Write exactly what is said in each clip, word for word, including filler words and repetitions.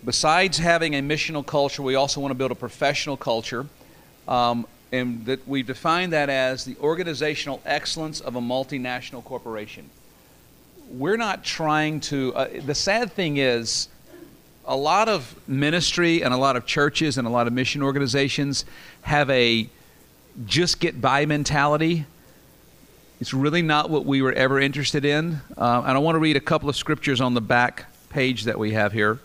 besides having a missional culture, we also want to build a professional culture. Um, and that we define that as the organizational excellence of a multinational corporation. We're not trying to, uh, the sad thing is, a lot of ministry and a lot of churches and a lot of mission organizations have a just get by mentality. It's really not what we were ever interested in. Uh, and I want to read a couple of scriptures on the back page that we have here.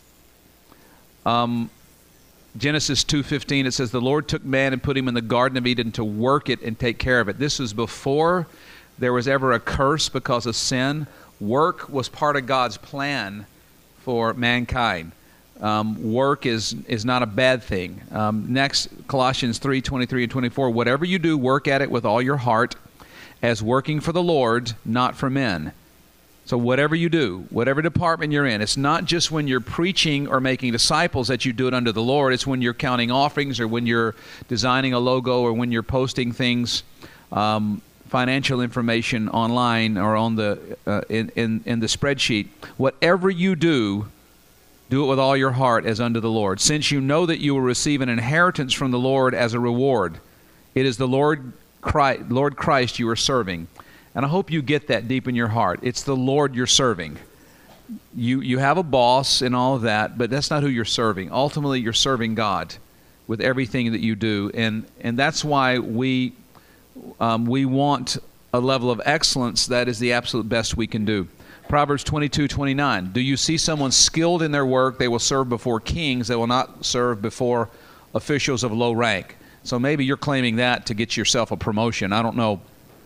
Um, Genesis two fifteen, it says, the Lord took man and put him in the Garden of Eden to work it and take care of it. This was before there was ever a curse because of sin. Work was part of God's plan for mankind. Um, work is is not a bad thing. Um, next, Colossians three twenty-three and twenty-four, whatever you do, work at it with all your heart, as working for the Lord, not for men. So whatever you do, whatever department you're in, it's not just when you're preaching or making disciples that you do it unto the Lord. It's when you're counting offerings or when you're designing a logo or when you're posting things, um, financial information online or on the uh, in, in, in the spreadsheet. Whatever you do, do it with all your heart as unto the Lord, since you know that you will receive an inheritance from the Lord as a reward. It is the Lord Christ, Lord Christ you are serving. And I hope you get that deep in your heart. It's the Lord you're serving. You you have a boss and all of that, but that's not who you're serving. Ultimately, you're serving God with everything that you do. And and that's why we um, we want a level of excellence that is the absolute best we can do. Proverbs twenty-two twenty-nine. Do you see someone skilled in their work? They will serve before kings. They will not serve before officials of low rank. So maybe you're claiming that to get yourself a promotion. I don't know.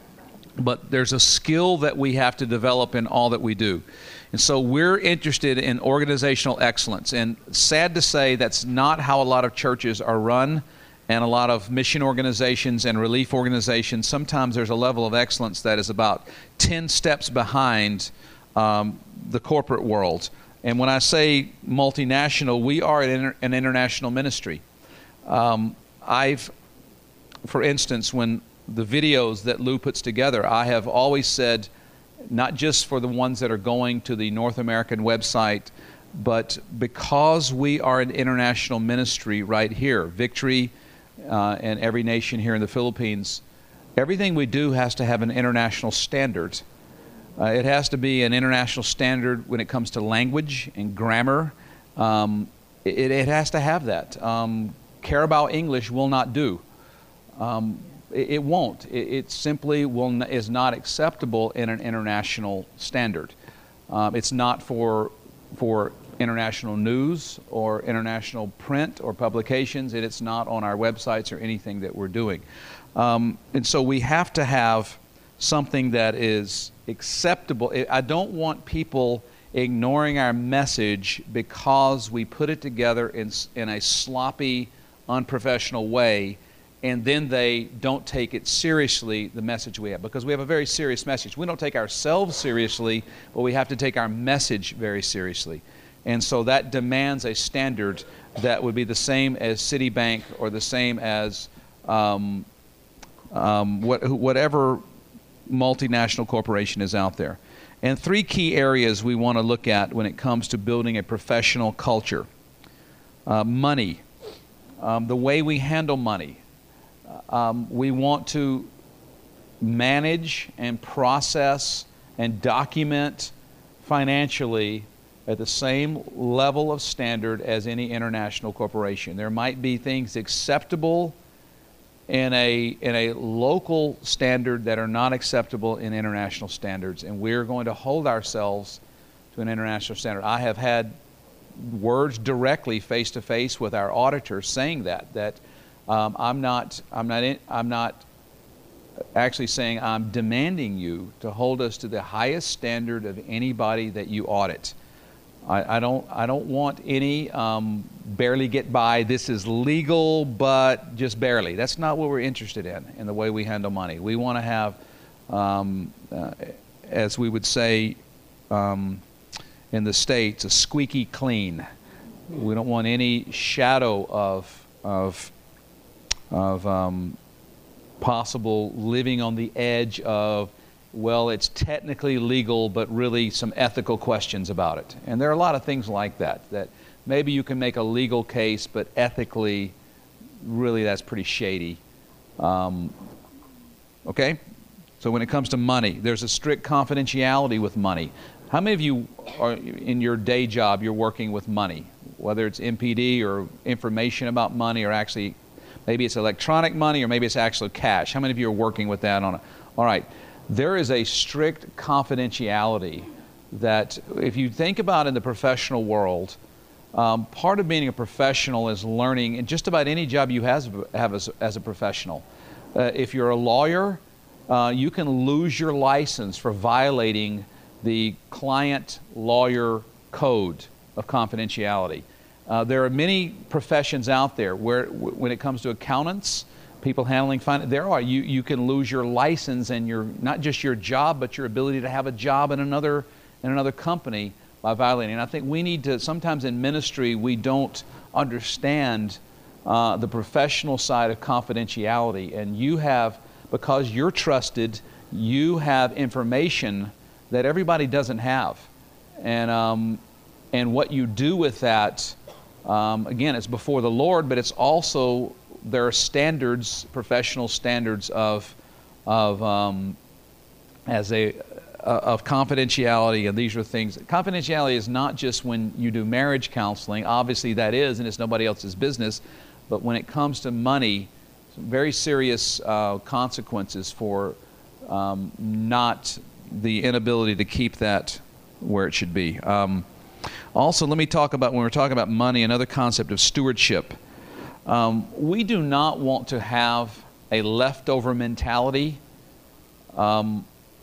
But there's a skill that we have to develop in all that we do. And so we're interested in organizational excellence. And sad to say, that's not how a lot of churches are run and a lot of mission organizations and relief organizations. Sometimes there's a level of excellence that is about ten steps behind um, the corporate world. And when I say multinational, we are an, inter- an international ministry. Um, I've, for instance, when the videos that Lou puts together, I have always said, not just for the ones that are going to the North American website, but because we are an international ministry right here, Victory uh, and Every Nation here in the Philippines, everything we do has to have an international standard. Uh, it has to be an international standard when it comes to language and grammar. Um, it, it has to have that. Um, Carabao English will not do. Um, it, it won't. It, it simply will n- is not acceptable in an international standard. Um, it's not for for international news or international print or publications, and it's not on our websites or anything that we're doing. Um, and so we have to have something that is acceptable. I don't want people ignoring our message because we put it together in, in a sloppy, unprofessional way, and then they don't take it seriously, the message we have. Because we have a very serious message. We don't take ourselves seriously, but we have to take our message very seriously. And so that demands a standard that would be the same as Citibank or the same as um, um, what, whatever multinational corporation is out there. And three key areas we want to look at when it comes to building a professional culture. Uh, money, um, the way we handle money. Um, we want to manage and process and document financially at the same level of standard as any international corporation. There might be things acceptable in a in a local standard that are not acceptable in international standards, and we're going to hold ourselves to an international standard. I have had words directly face to face with our auditors saying that that um, I'm not I'm not in, I'm not actually saying I'm demanding you to hold us to the highest standard of anybody that you audit. I, I don't I don't want any um, barely get by. This is legal, but just barely. That's not what we're interested in in the way we handle money. We want to have, um, uh, as we would say um, in the States, a squeaky clean. We don't want any shadow of of of um, possible living on the edge of, well, it's technically legal, but really some ethical questions about it. And there are a lot of things like that, that maybe you can make a legal case, but ethically, really that's pretty shady. Um, okay? So when it comes to money, there's a strict confidentiality with money. How many of you are in your day job, you're working with money, whether it's M P D or information about money, or actually maybe it's electronic money, or maybe it's actual cash? How many of you are working with that on a, all right. There is a strict confidentiality that if you think about in the professional world, um, part of being a professional is learning in just about any job you has, have as, as a professional. Uh, if you're a lawyer, uh, you can lose your license for violating the client lawyer code of confidentiality. Uh, there are many professions out there where w when it comes to accountants, people handling finance, there are, you, you can lose your license and your, not just your job, but your ability to have a job in another, in another company by violating. And I think we need to, sometimes in ministry, we don't understand uh, the professional side of confidentiality. And you have, because you're trusted, you have information that everybody doesn't have. And, um, and what you do with that, um, again, it's before the Lord, but it's also, there are standards, professional standards of, of um, as a, uh, of confidentiality, and these are things. Confidentiality is not just when you do marriage counseling. Obviously that is, and it's nobody else's business. But when it comes to money, some very serious uh, consequences for um, not the inability to keep that where it should be. Um, also, let me talk about, when we're talking about money, another concept of stewardship. Um, we do not want to have a leftover mentality. Um,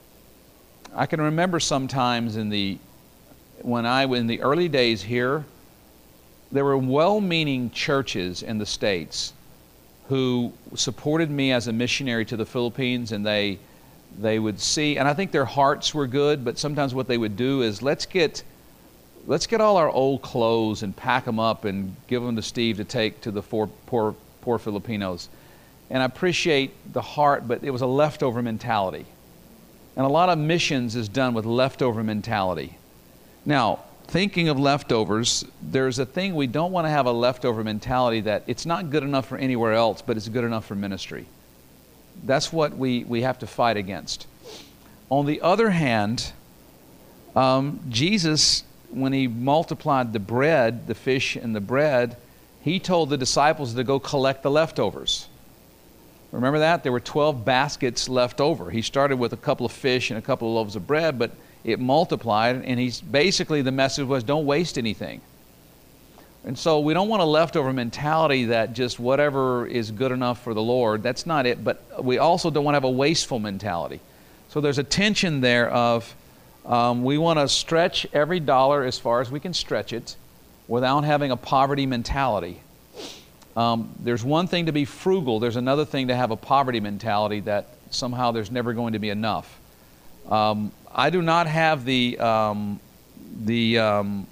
I can remember sometimes in the, when I was in the early days here, there were well-meaning churches in the States who supported me as a missionary to the Philippines, and they they would see, and I think their hearts were good, but sometimes what they would do is, let's get let's get all our old clothes and pack them up and give them to Steve to take to the poor poor poor Filipinos. And I appreciate the heart, but it was a leftover mentality. And a lot of missions is done with leftover mentality. Now, thinking of leftovers, there's a thing, we don't want to have a leftover mentality that it's not good enough for anywhere else, but it's good enough for ministry. That's what we, we have to fight against. On the other hand, um, Jesus, when he multiplied the bread, the fish and the bread, he told the disciples to go collect the leftovers. Remember that? There were twelve baskets left over. He started with a couple of fish and a couple of loaves of bread, but it multiplied, and he's basically, the message was, don't waste anything. And so we don't want a leftover mentality that just whatever is good enough for the Lord. That's not it. But we also don't want to have a wasteful mentality. So there's a tension there of um, we want to stretch every dollar as far as we can stretch it without having a poverty mentality. Um, there's one thing to be frugal. There's another thing to have a poverty mentality that somehow there's never going to be enough. Um, I do not have the um, the um,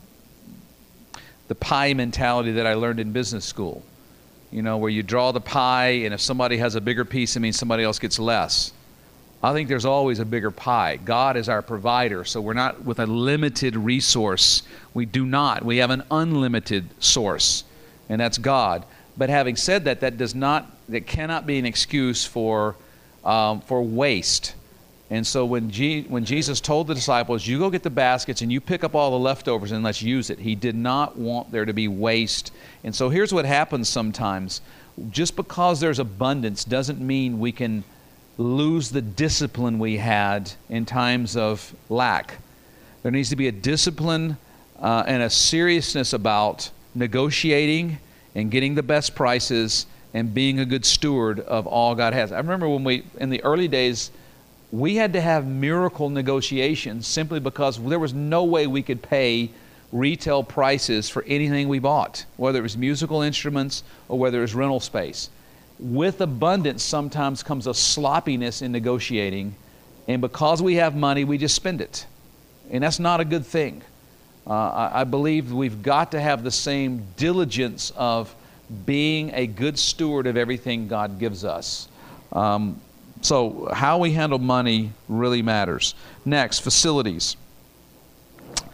the pie mentality that I learned in business school. You know, where you draw the pie, and if somebody has a bigger piece, it means somebody else gets less. I think there's always a bigger pie. God is our provider, so we're not with a limited resource. We do not. We have an unlimited source, and that's God. But having said that, that does not, that cannot be an excuse for um, for waste. And so when, G when Jesus told the disciples, you go get the baskets and you pick up all the leftovers and let's use it, he did not want there to be waste. And so here's what happens sometimes. Just because there's abundance doesn't mean we can lose the discipline we had in times of lack. There needs to be a discipline uh, and a seriousness about negotiating and getting the best prices and being a good steward of all God has. I remember when we, in the early days, we had to have miracle negotiations simply because there was no way we could pay retail prices for anything we bought, whether it was musical instruments or whether it was rental space. With abundance sometimes comes a sloppiness in negotiating, and because we have money, we just spend it. And that's not a good thing. Uh, I, I believe we've got to have the same diligence of being a good steward of everything God gives us. Um, So how we handle money really matters. Next, facilities.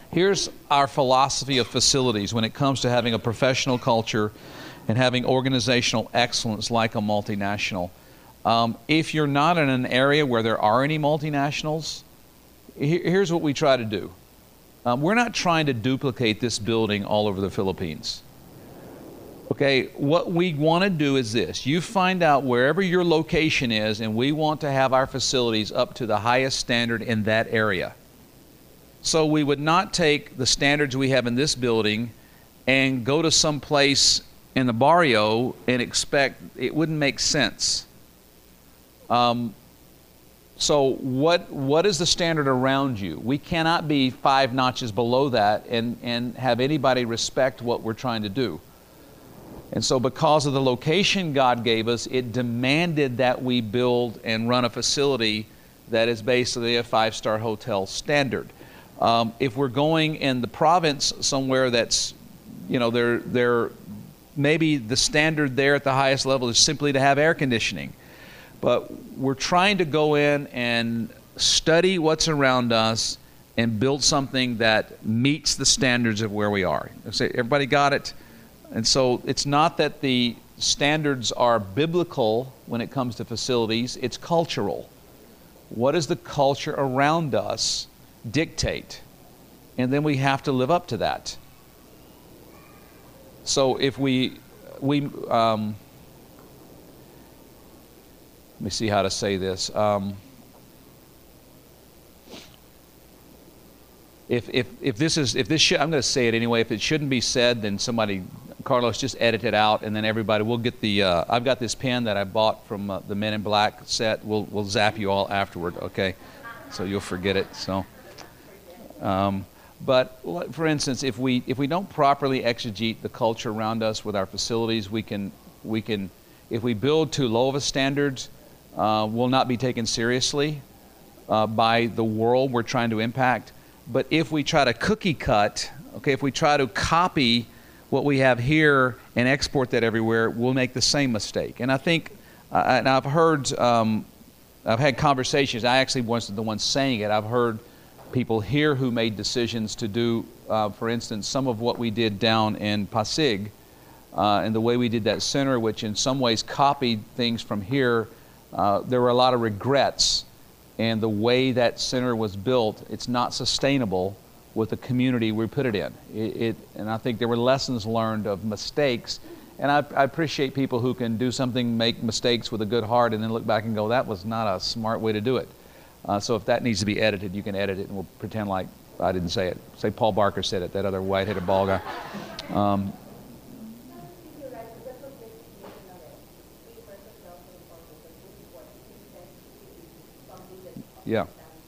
Here's our philosophy of facilities when it comes to having a professional culture and having organizational excellence like a multinational. Um, if you're not in an area where there are any multinationals, he- here's what we try to do. Um, we're not trying to duplicate this building all over the Philippines. Okay, what we want to do is this. You find out wherever your location is, and we want to have our facilities up to the highest standard in that area. So we would not take the standards we have in this building and go to some place in the barrio and expect, it wouldn't make sense. Um, so what what is the standard around you? We cannot be five notches below that and, and have anybody respect what we're trying to do. And so because of the location God gave us, it demanded that we build and run a facility that is basically a five-star hotel standard. Um, if we're going in the province somewhere that's, you know, they're, they're, maybe the standard there at the highest level is simply to have air conditioning. But we're trying to go in and study what's around us and build something that meets the standards of where we are. Everybody got it? And so it's not that the standards are biblical when it comes to facilities, it's cultural. What does the culture around us dictate? And then we have to live up to that. So if we, we um, let me see how to say this. Um, if, if, if this is, if this should, I'm going to say it anyway, if it shouldn't be said, then somebody, Carlos, just edit it out, and then everybody, we'll get the, uh, I've got this pen that I bought from uh, the Men in Black set. We'll, we'll zap you all afterward, okay? So you'll forget it, so. Um, but for instance, if we, if we don't properly exegete the culture around us with our facilities, we can, we can, if we build too low of a standards, uh, we'll not be taken seriously uh, by the world we're trying to impact. But if we try to cookie cut, okay, if we try to copy what we have here and export that everywhere, we'll make the same mistake. And I think, uh, and I've heard, um, I've had conversations, I actually wasn't the one saying it, I've heard people here who made decisions to do, uh, for instance, some of what we did down in Pasig, uh, and the way we did that center, which in some ways copied things from here. Uh, there were a lot of regrets, and the way that center was built, it's not sustainable with the community we put it in. It, it, and I think there were lessons learned of mistakes, and I, I appreciate people who can do something, make mistakes with a good heart, and then look back and go, that was not a smart way to do it. Uh, so if that needs to be edited, you can edit it, and we'll pretend like I didn't say it. Say Paul Barker said it, that other white-headed bald guy. Um, yeah.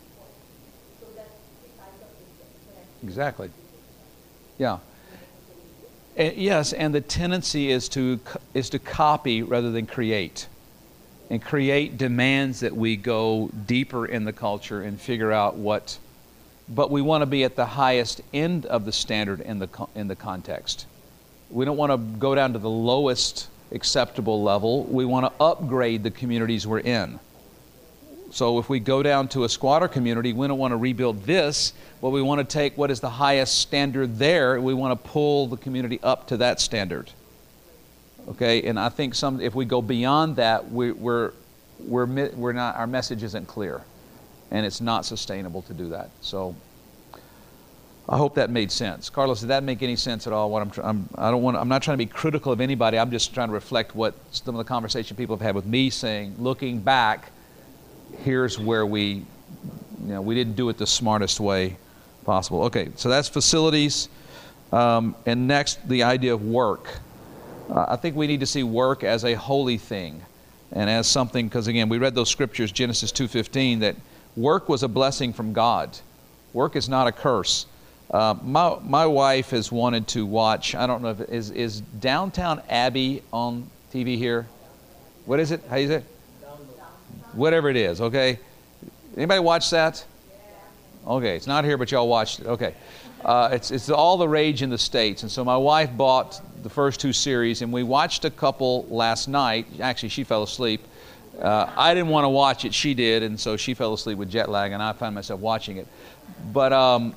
Exactly. Yeah. And yes, and the tendency is to is to copy rather than create. And create demands that we go deeper in the culture and figure out what, but we want to be at the highest end of the standard in the in the context. We don't want to go down to the lowest acceptable level. We want to upgrade the communities we're in. So if we go down to a squatter community, we don't want to rebuild this, but we want to take what is the highest standard there, and we want to pull the community up to that standard. Okay, and I think some, if we go beyond that, we, we're, we're, we're not, our message isn't clear, and it's not sustainable to do that. So I hope that made sense. Carlos, did that make any sense at all? What I'm, I'm, I don't want, I'm not trying to be critical of anybody. I'm just trying to reflect what some of the conversation people have had with me, saying, looking back, here's where we, you know, we didn't do it the smartest way possible. Okay, so that's facilities. Um, and next, the idea of work. Uh, I think we need to see work as a holy thing and as something, because again, we read those scriptures, Genesis two fifteen, that work was a blessing from God. Work is not a curse. Uh, my, my wife has wanted to watch, I don't know if, is, is Downtown Abbey on T V here? What is it? How is it? Whatever it is, okay? Anybody watch that? Okay, it's not here, but y'all watched it. Okay. Uh, it's, it's all the rage in the States. And so my wife bought the first two series, and we watched a couple last night. Actually, she fell asleep. Uh, I didn't want to watch it. She did, and so she fell asleep with jet lag, and I found myself watching it. But um,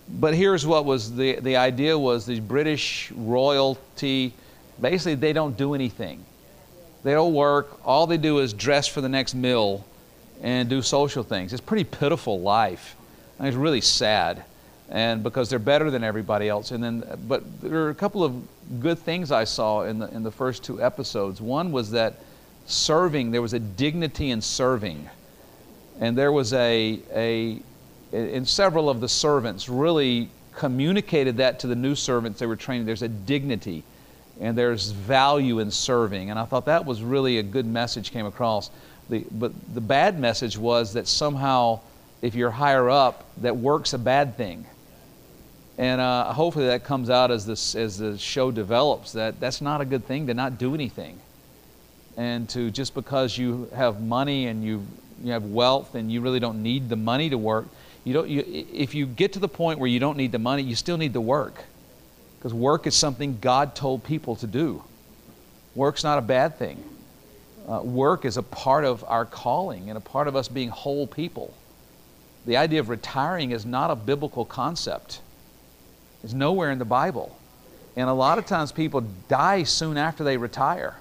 but here's what was the, the idea was the British royalty, basically they don't do anything. They don't work. All they do is dress for the next meal and do social things. It's a pretty pitiful life. I mean, it's really sad, and because they're better than everybody else. And then, but there are a couple of good things I saw in the in the first two episodes. One was that serving, there was a dignity in serving, and there was a a and several of the servants really communicated that to the new servants they were training. There's a dignity and there's value in serving, and I thought that was really a good message came across. The, but the bad message was that somehow if you're higher up, that work's a bad thing. And uh, hopefully that comes out as, this, as the show develops, that that's not a good thing to not do anything. And to just because you have money and you, you have wealth and you really don't need the money to work, you don't, you, if you get to the point where you don't need the money, you still need the work. Because work is something God told people to do. Work's not a bad thing. Uh, work is a part of our calling and a part of us being whole people. The idea of retiring is not a biblical concept. It's nowhere in the Bible. And a lot of times people die soon after they retire.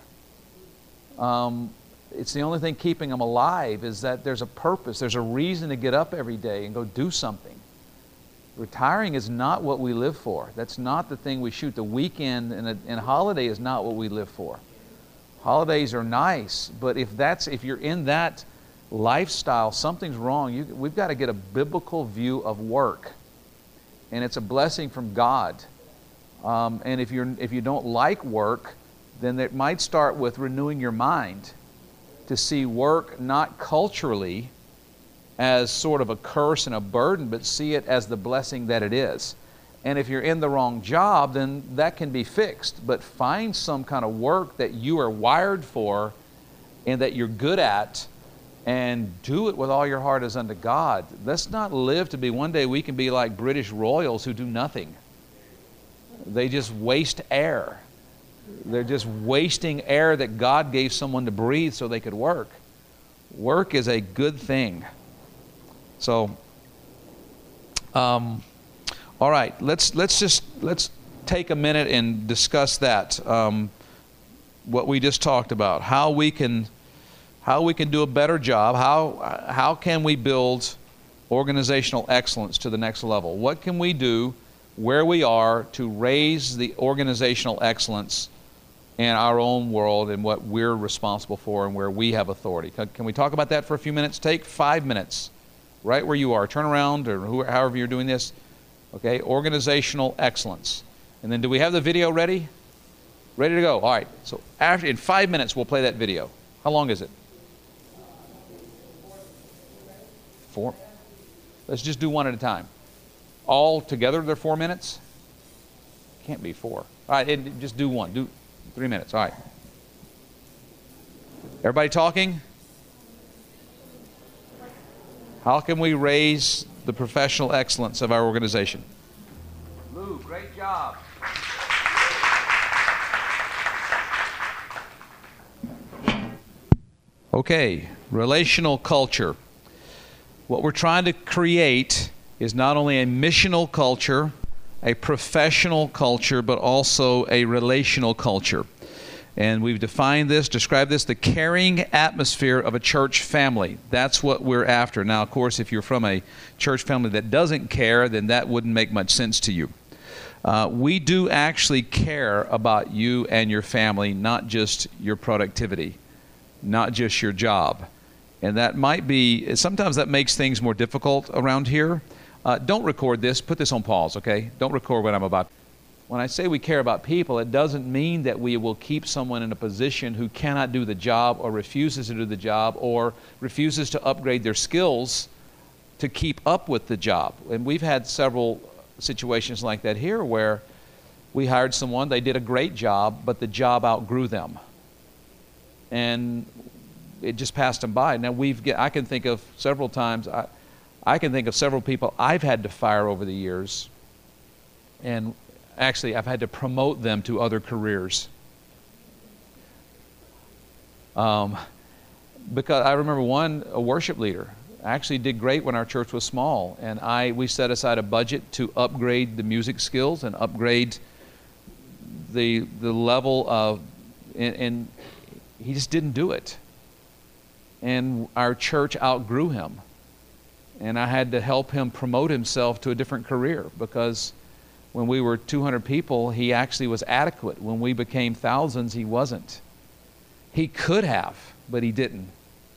Um, it's the only thing keeping them alive is that there's a purpose, there's a reason to get up every day and go do something. Retiring is not what we live for. That's not the thing we shoot. The weekend and a, and holiday is not what we live for. Holidays are nice, but if that's if you're in that lifestyle, something's wrong. You, we've got to get a biblical view of work, and it's a blessing from God. Um, and if you're if you don't like work, then it might start with renewing your mind to see work not culturally as sort of a curse and a burden, but see it as the blessing that it is. And if you're in the wrong job, then that can be fixed. But find some kind of work that you are wired for and that you're good at, and do it with all your heart as unto God. Let's not live to be, one day we can be like British royals who do nothing. They just waste air. They're just wasting air that God gave someone to breathe so they could work. Work is a good thing. So, um, all right, let's let's just let's take a minute and discuss that. Um, what we just talked about, how we can how we can do a better job. How how can we build organizational excellence to the next level? What can we do where we are to raise the organizational excellence in our own world and what we're responsible for and where we have authority? Can, can we talk about that for a few minutes? Take five minutes, right where you are. Turn around, or who, however you're doing this. Okay, organizational excellence. And then do we have the video ready? Ready to go. All right. So after in five minutes we'll play that video. How long is it? Four. Let's just do one at a time. All together they're four minutes? Can't be four. All right, and just do one. Do three minutes. All right. Everybody talking? How can we raise the professional excellence of our organization? Lou, great job. Okay, relational culture. What we're trying to create is not only a missional culture, a professional culture, but also a relational culture. And we've defined this, described this, the caring atmosphere of a church family. That's what we're after. Now, of course, if you're from a church family that doesn't care, then that wouldn't make much sense to you. Uh, we do actually care about you and your family, not just your productivity, not just your job. And that might be, sometimes that makes things more difficult around here. Uh, don't record this. Put this on pause, okay? Don't record what I'm about. When I say we care about people, it doesn't mean that we will keep someone in a position who cannot do the job or refuses to do the job or refuses to upgrade their skills to keep up with the job. And we've had several situations like that here where we hired someone, they did a great job, but the job outgrew them. And it just passed them by. Now, we've get, I can think of several times, I, I can think of several people I've had to fire over the years, and actually I've had to promote them to other careers. Um, because I remember one, a worship leader, actually did great when our church was small. And I we set aside a budget to upgrade the music skills and upgrade the the level of, and, and he just didn't do it. And our church outgrew him. And I had to help him promote himself to a different career, because when we were two hundred people, he actually was adequate. When we became thousands, he wasn't. He could have, but he didn't.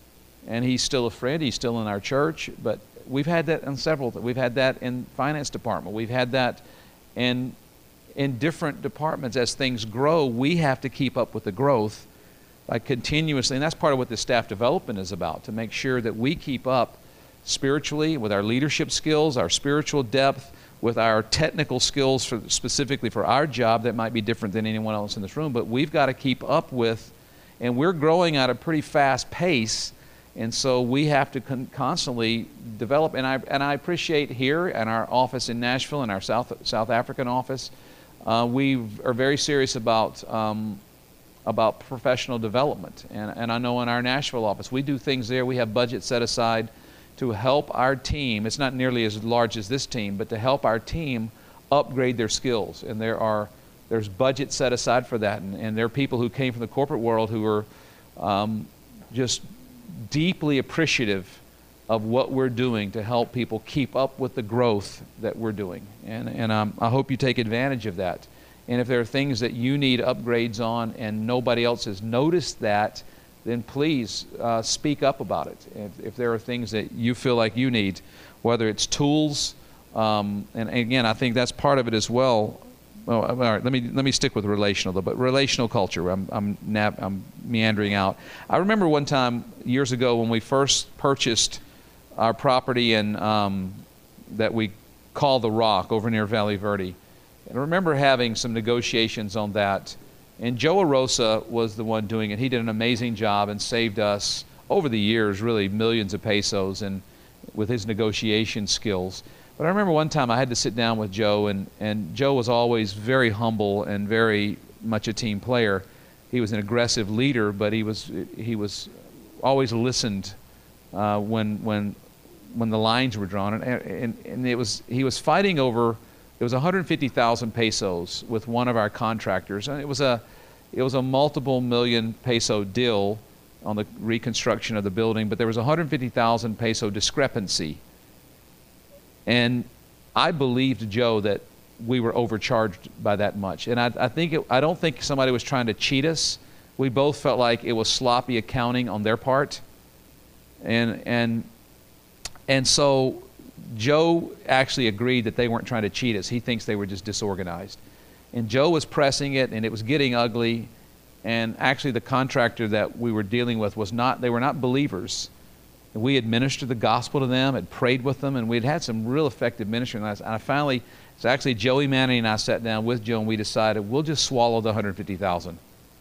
And he's still a friend. He's still in our church. But we've had that in several. We've had that in finance department. We've had that in in different departments. As things grow, we have to keep up with the growth by continuously. And that's part of what this staff development is about, to make sure that we keep up spiritually with our leadership skills, our spiritual depth, with our technical skills for specifically for our job that might be different than anyone else in this room. But we've got to keep up with, and we're growing at a pretty fast pace. And so we have to con- constantly develop. And I and I appreciate here in our office in Nashville, in our South South African office, uh, we are very serious about um, about professional development. And and I know in our Nashville office, we do things there. We have budget set aside to help our team. It's not nearly as large as this team, but to help our team upgrade their skills. And there are there's budget set aside for that. And, and there are people who came from the corporate world who are um, just deeply appreciative of what we're doing to help people keep up with the growth that we're doing. And, and um, I hope you take advantage of that. And if there are things that you need upgrades on and nobody else has noticed that, then please uh, speak up about it. If, if there are things that you feel like you need, whether it's tools, um, and, and again, I think that's part of it as well. Well, all right, let me let me stick with relational, though. But relational culture, I'm I'm, nap, I'm meandering out. I remember one time years ago when we first purchased our property in um, that we call the Rock over near Valley Verde. And I remember having some negotiations on that. And Joe Arosa was the one doing it. He did an amazing job and saved us, over the years, really millions of pesos and with his negotiation skills. But I remember one time I had to sit down with Joe, and, and Joe was always very humble and very much a team player. He was an aggressive leader, but he was he was always listened uh, when when when the lines were drawn. And, and, and it was he was fighting over. It was one hundred fifty thousand pesos with one of our contractors, and it was a it was a multiple million peso deal on the reconstruction of the building, but there was a one hundred fifty thousand peso discrepancy. And I believed Joe that we were overcharged by that much, and I, I think it, I don't think somebody was trying to cheat us. We both felt like it was sloppy accounting on their part, and and and so. Joe actually agreed that they weren't trying to cheat us. He thinks they were just disorganized. And Joe was pressing it, and it was getting ugly. And actually the contractor that we were dealing with was not, they were not believers. And we administered the gospel to them, had prayed with them, and we'd had some real effective ministry. And I, and I finally, it's actually Joey Manning and I sat down with Joe, and we decided we'll just swallow the one hundred fifty thousand.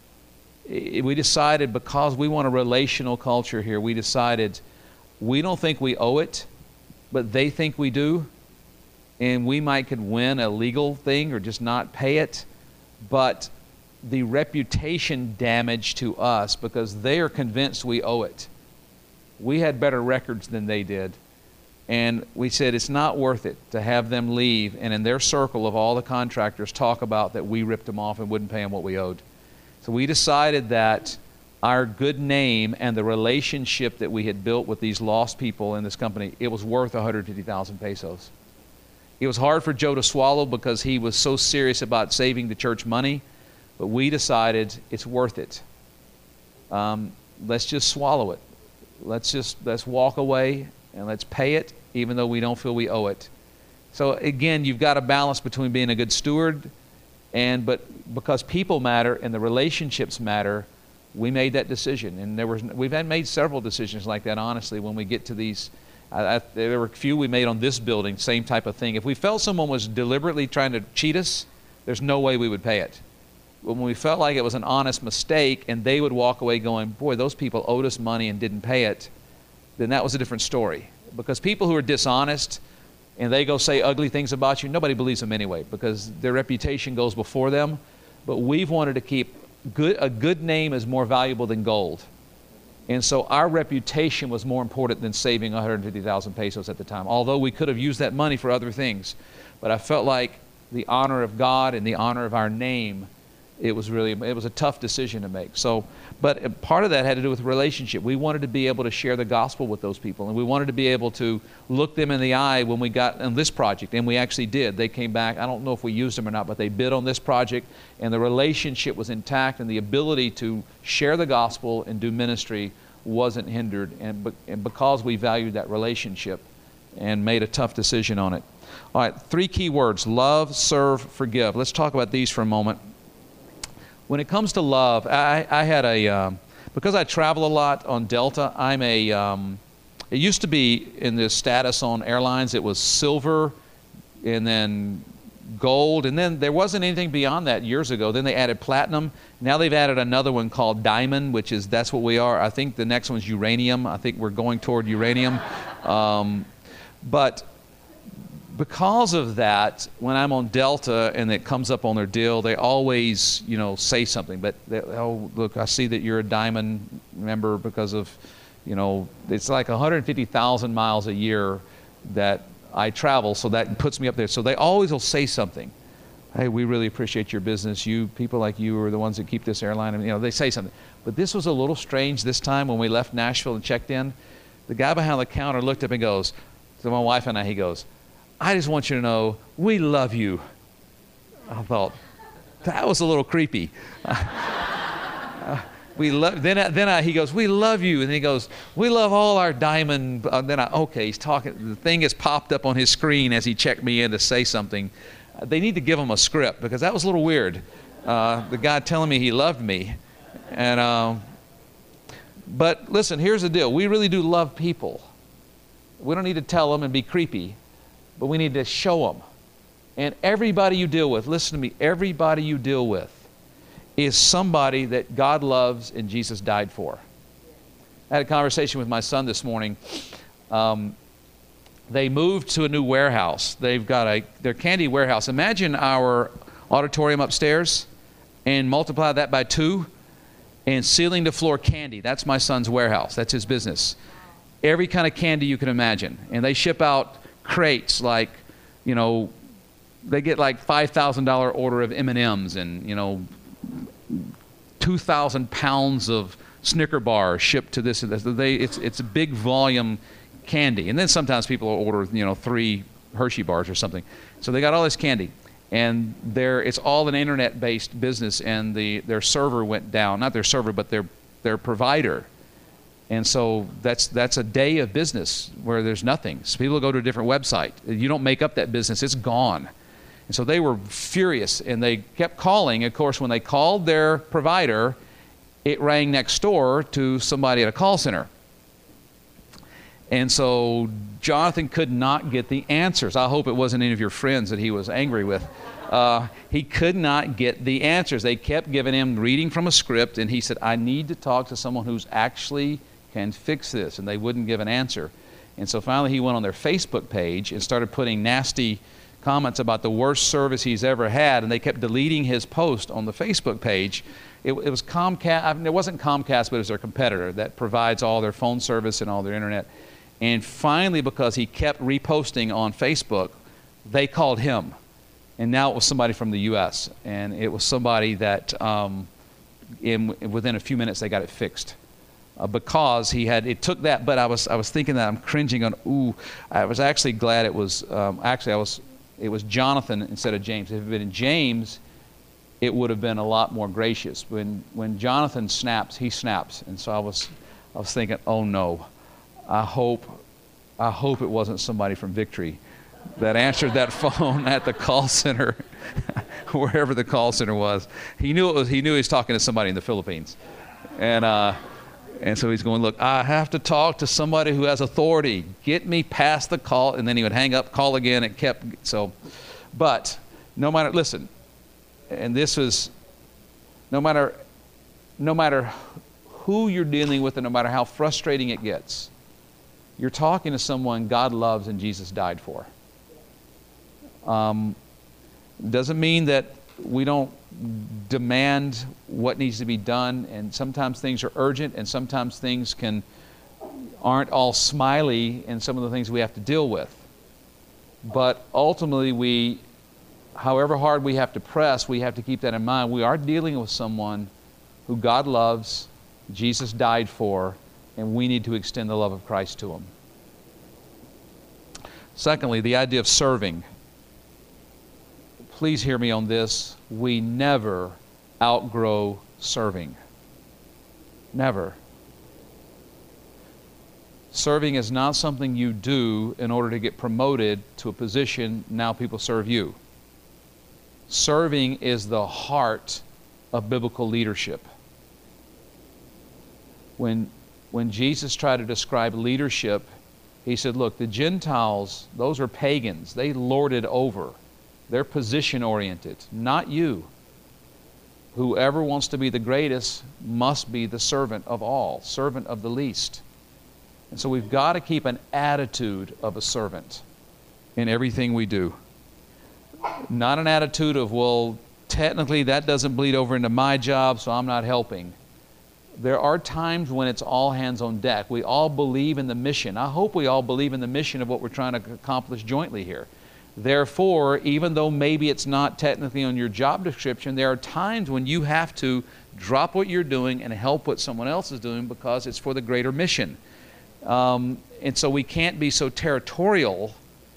We decided, because we want a relational culture here, we decided we don't think we owe it, but they think we do, and we might could win a legal thing or just not pay it, but the reputation damage to us, because they are convinced we owe it. We had better records than they did, and we said it's not worth it to have them leave and in their circle of all the contractors talk about that we ripped them off and wouldn't pay them what we owed. So we decided that our good name and the relationship that we had built with these lost people in this company, it was worth one hundred fifty thousand pesos. It was hard for Joe to swallow because he was so serious about saving the church money, but we decided it's worth it. Um, let's just swallow it. Let's just let's walk away and let's pay it, even though we don't feel we owe it. So again, you've got a balance between being a good steward and but because people matter and the relationships matter. We made that decision, and there was we've had made several decisions like that. Honestly, when we get to these, I, I, there were a few we made on this building, same type of thing. If we felt someone was deliberately trying to cheat us, there's no way we would pay it. When we felt like it was an honest mistake, and they would walk away going, "Boy, those people owed us money and didn't pay it," then that was a different story. Because people who are dishonest and they go say ugly things about you, nobody believes them anyway, because their reputation goes before them. But we've wanted to keep. Good, a good name is more valuable than gold. And so our reputation was more important than saving one hundred fifty thousand pesos at the time, although we could have used that money for other things. But I felt like the honor of God and the honor of our name, it was really, it was a tough decision to make. So, but part of that had to do with relationship. We wanted to be able to share the gospel with those people, and we wanted to be able to look them in the eye when we got on this project, and we actually did. They came back. I don't know if we used them or not, but they bid on this project, and the relationship was intact, and the ability to share the gospel and do ministry wasn't hindered, and, be, and because we valued that relationship and made a tough decision on it. All right, three key words: love, serve, forgive. Let's talk about these for a moment. When it comes to love, I, I had a, um, because I travel a lot on Delta, I'm a, um, it used to be in the status on airlines, it was silver and then gold, and then there wasn't anything beyond that years ago. Then they added platinum. Now they've added another one called diamond, which is, that's what we are. I think the next one's uranium. I think we're going toward uranium. Um, but because of that, when I'm on Delta and it comes up on their deal, they always, you know, say something. But, they, oh, look, I see that you're a diamond member because of, you know, it's like one hundred fifty thousand miles a year that I travel, so that puts me up there. So they always will say something. Hey, we really appreciate your business. You, people like you are the ones that keep this airline. And, you know, they say something. But this was a little strange this time when we left Nashville and checked in. The guy behind the counter looked up and goes, to my wife and I, he goes, I just want you to know, we love you. I thought, that was a little creepy. uh, we love, then I, then I, he goes, we love you. And he goes, we love all our diamond. Uh, then I, okay, he's talking. The thing has popped up on his screen as he checked me in to say something. Uh, they need to give him a script because that was a little weird. Uh, the guy telling me he loved me. And, uh, but listen, here's the deal. We really do love people. We don't need to tell them and be creepy, but we need to show them. And everybody you deal with, listen to me, everybody you deal with is somebody that God loves and Jesus died for. I had a conversation with my son this morning. Um, they moved to a new warehouse. They've got a, their candy warehouse. Imagine our auditorium upstairs and multiply that by two and ceiling to floor candy. That's my son's warehouse. That's his business. Every kind of candy you can imagine. And they ship out crates like, you know, they get like five thousand dollar order of M and M's and, you know, two thousand pounds of Snicker bars shipped to this and this. They, it's, it's a big volume candy. And then sometimes people order, you know, three Hershey bars or something. So they got all this candy. And they're, it's all an internet-based business, and the, their server went down. Not their server, but their, their provider. And so that's that's a day of business where there's nothing. So people go to a different website. You don't make up that business. It's gone. And so they were furious, and they kept calling. Of course, when they called their provider, it rang next door to somebody at a call center. And so Jonathan could not get the answers. I hope it wasn't any of your friends that he was angry with. Uh, he could not get the answers. They kept giving him reading from a script, and he said, I need to talk to someone who's actually can fix this, and they wouldn't give an answer. And so finally he went on their Facebook page and started putting nasty comments about the worst service he's ever had, and they kept deleting his post on the Facebook page. It, it was Comcast. I mean, it wasn't Comcast, but it was their competitor that provides all their phone service and all their internet. And finally, because he kept reposting on Facebook, they called him. And now it was somebody from the U S, and it was somebody that um, in, within a few minutes they got it fixed. Uh, because he had, it took that, but I was I was thinking that I'm cringing on, ooh, I was actually glad it was, um, actually I was, it was Jonathan instead of James. If it had been James, it would have been a lot more gracious. When when Jonathan snaps, he snaps. And so I was, I was thinking, oh no, I hope, I hope it wasn't somebody from Victory that answered that phone at the call center, wherever the call center was. He knew it was, he knew he was talking to somebody in the Philippines. And, uh, And so he's going, look, I have to talk to somebody who has authority. Get me past the call. And then he would hang up, call again. It kept, so, but no matter, listen, and this is, no matter, no matter who you're dealing with and no matter how frustrating it gets, you're talking to someone God loves and Jesus died for. Um, doesn't mean that we don't demand what needs to be done, and sometimes things are urgent, and sometimes things can aren't all smiley in some of the things we have to deal with. But ultimately, we, however hard we have to press, we have to keep that in mind. We are dealing with someone who God loves, Jesus died for, and we need to extend the love of Christ to them. Secondly, the idea of serving. Please hear me on this. We never outgrow serving. Never. Serving is not something you do in order to get promoted to a position, now people serve you. Serving is the heart of biblical leadership. When, when Jesus tried to describe leadership, he said, look, the Gentiles, those are pagans. They lord it over. They're position-oriented, not you. Whoever wants to be the greatest must be the servant of all, servant of the least. And so we've got to keep an attitude of a servant in everything we do. Not an attitude of, well, technically that doesn't bleed over into my job, so I'm not helping. There are times when it's all hands on deck. We all believe in the mission. I hope we all believe in the mission of what we're trying to accomplish jointly here. Therefore, even though maybe it's not technically on your job description, there are times when you have to drop what you're doing and help what someone else is doing because it's for the greater mission. Um, and so we can't be so territorial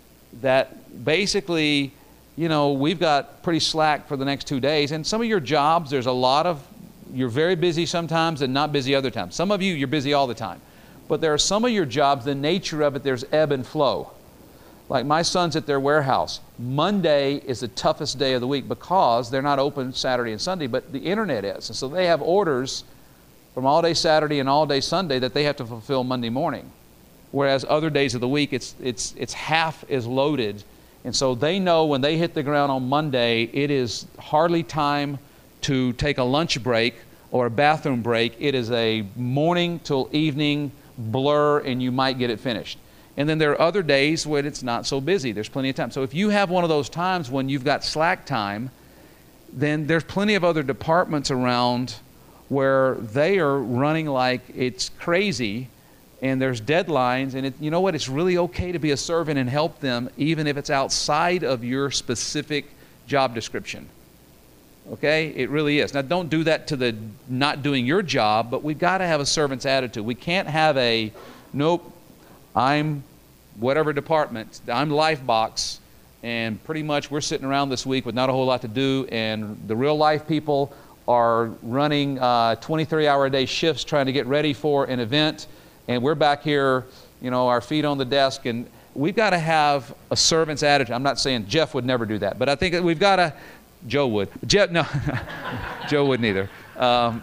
that basically, you know, we've got pretty slack for the next two days. And some of your jobs, there's a lot of, you're very busy sometimes and not busy other times. Some of you, you're busy all the time. But there are some of your jobs, the nature of it, there's ebb and flow. Like my son's at their warehouse. Monday is the toughest day of the week because they're not open Saturday and Sunday, but the internet is. And so they have orders from all day Saturday and all day Sunday that they have to fulfill Monday morning. Whereas other days of the week, it's, it's, it's half as loaded. And so they know when they hit the ground on Monday, it is hardly time to take a lunch break or a bathroom break. It is a morning till evening blur, and you might get it finished. And then there are other days when it's not so busy. There's plenty of time. So if you have one of those times when you've got slack time, then there's plenty of other departments around where they are running like it's crazy, and there's deadlines, and it, you know what? It's really okay to be a servant and help them even if it's outside of your specific job description. Okay? It really is. Now, don't do that to the not doing your job, but we've got to have a servant's attitude. We can't have a, nope, I'm whatever department, I'm Lifebox, and pretty much we're sitting around this week with not a whole lot to do, and the real life people are running uh, twenty-three hour a day shifts trying to get ready for an event, and we're back here, you know, our feet on the desk, and we've got to have a servant's attitude. I'm not saying Jeff would never do that, but I think that we've got to, Joe would. Jeff, no, Joe wouldn't either. Um,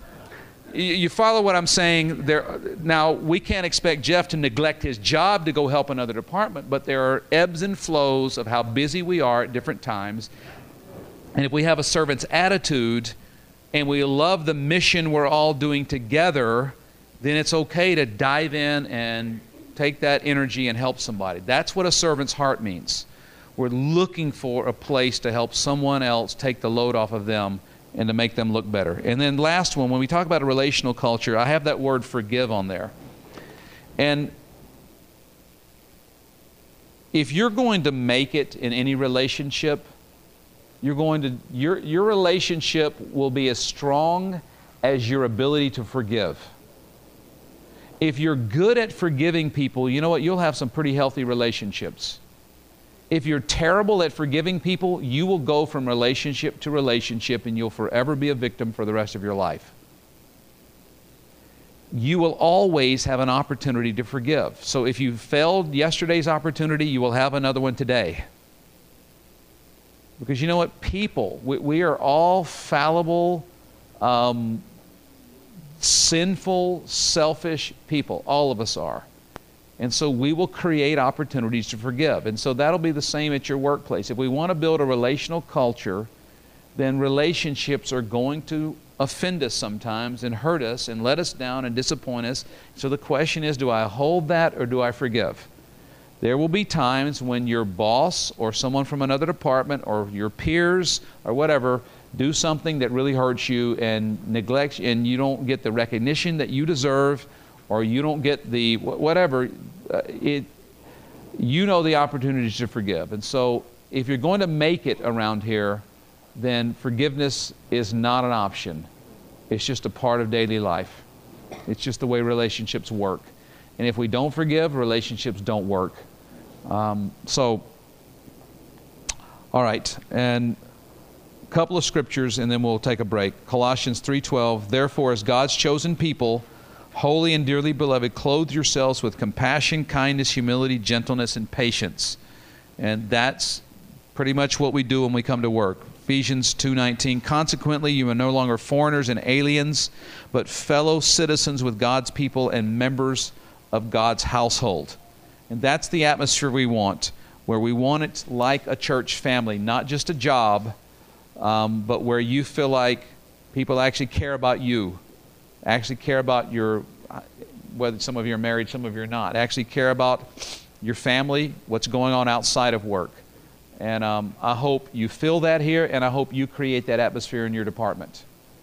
You follow what I'm saying? There, now, we can't expect Jeff to neglect his job to go help another department, but there are ebbs and flows of how busy we are at different times. And if we have a servant's attitude and we love the mission we're all doing together, then it's okay to dive in and take that energy and help somebody. That's what a servant's heart means. We're looking for a place to help someone else take the load off of them and to make them look better. And then last one, when we talk about a relational culture, I have that word forgive on there. And if you're going to make it in any relationship, you're going to, your, your relationship will be as strong as your ability to forgive. If you're good at forgiving people, you know what? You'll have some pretty healthy relationships. If you're terrible at forgiving people, you will go from relationship to relationship and you'll forever be a victim for the rest of your life. You will always have an opportunity to forgive. So if you failed yesterday's opportunity, you will have another one today. Because you know what? People, we, we are all fallible, um, sinful, selfish people. All of us are. And so we will create opportunities to forgive. And so that'll be the same at your workplace. If we want to build a relational culture, then relationships are going to offend us sometimes and hurt us and let us down and disappoint us. So the question is, do I hold that or do I forgive? There will be times when your boss or someone from another department or your peers or whatever do something that really hurts you and neglects, and you don't get the recognition that you deserve, or you don't get the whatever, uh, it, you know the opportunities to forgive. And so if you're going to make it around here, then forgiveness is not an option. It's just a part of daily life. It's just the way relationships work. And if we don't forgive, relationships don't work. Um, so, all right, and a couple of scriptures, and then we'll take a break. Colossians three twelve, therefore, as God's chosen people, holy and dearly beloved, clothe yourselves with compassion, kindness, humility, gentleness, and patience. And that's pretty much what we do when we come to work. Ephesians two nineteen, consequently, you are no longer foreigners and aliens, but fellow citizens with God's people and members of God's household. And that's the atmosphere we want, where we want it like a church family, not just a job, um, but where you feel like people actually care about you, actually care about your, whether some of you are married, some of you are not, actually care about your family, what's going on outside of work. And um, I hope you feel that here, and I hope you create that atmosphere in your department.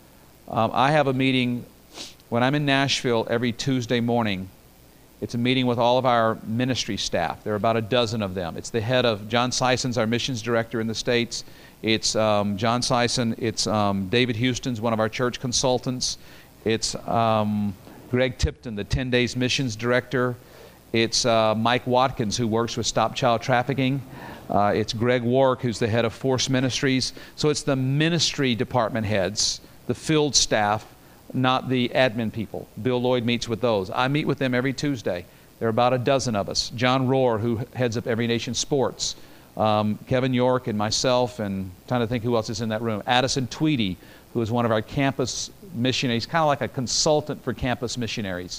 Um, I have a meeting when I'm in Nashville every Tuesday morning. It's a meeting with all of our ministry staff. There are about a dozen of them. It's the head of, John Sison's our missions director in the States. It's um, John Sison. It's um, David Houston's one of our church consultants. It's um, Greg Tipton, the ten days missions director. It's uh, Mike Watkins, who works with Stop Child Trafficking. Uh, it's Greg Warwick, who's the head of Force Ministries. So it's the ministry department heads, the field staff, not the admin people. Bill Lloyd meets with those. I meet with them every Tuesday. There are about a dozen of us. John Rohr, who heads up Every Nation Sports. Um, Kevin York and myself, and trying to think who else is in that room. Addison Tweedy, who is one of our campus missionaries, kind of like a consultant for campus missionaries.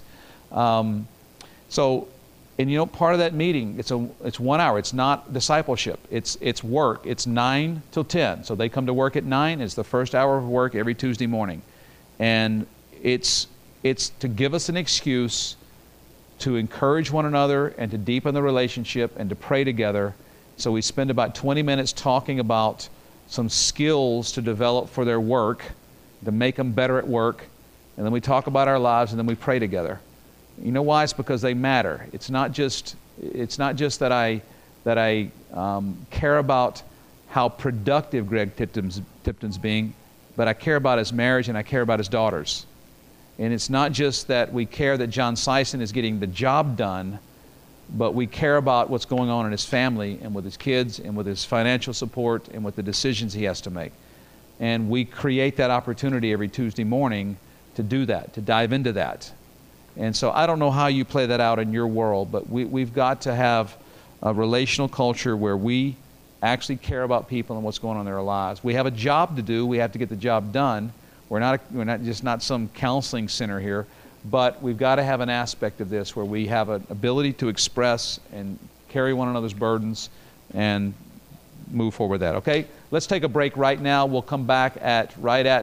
Um, so, and you know, part of that meeting, it's a it's one hour. It's not discipleship. It's it's work. It's nine till ten. So they come to work at nine. It's the first hour of work every Tuesday morning. And it's it's to give us an excuse to encourage one another and to deepen the relationship and to pray together. So we spend about twenty minutes talking about some skills to develop for their work, to make them better at work, and then we talk about our lives, and then we pray together. You know why? It's because they matter. It's not just it's not just that I that I um, care about how productive Greg Tipton's, Tipton's being, but I care about his marriage and I care about his daughters. And it's not just that we care that John Sison is getting the job done, but we care about what's going on in his family and with his kids and with his financial support and with the decisions he has to make. And we create that opportunity every Tuesday morning to do that, to dive into that. And so I don't know how you play that out in your world, but we, we've got to have a relational culture where we actually care about people and what's going on in their lives. We have a job to do. We have to get the job done. We're not, we're not just not some counseling center here, but we've got to have an aspect of this where we have an ability to express and carry one another's burdens and move forward with that. Okay? Let's take a break right now. We'll come back at right at